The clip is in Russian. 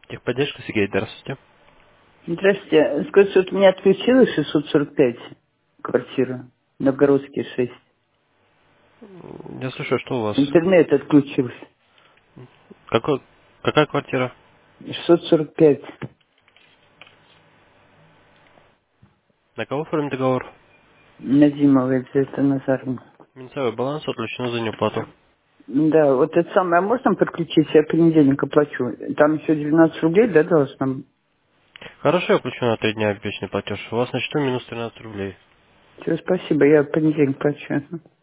Техподдержка, Сергей, здравствуйте. Здравствуйте. Скажите, вот у меня отключилась 645 квартира, Новгородский 6. Я слышу, что у вас? Интернет отключился. Какой, какая квартира? 645. На кого оформлен договор? Назимова Елизавета Назаровна. Минусовой баланс отключен за неуплату. Да, вот это самое, а можно подключить? Я понедельник оплачу. Там еще 12 рублей, да, должно быть? Хорошо, я включу на 3 дня обещанный платеж. У вас на счету минус 13 рублей. Все, спасибо, я в понедельник плачу.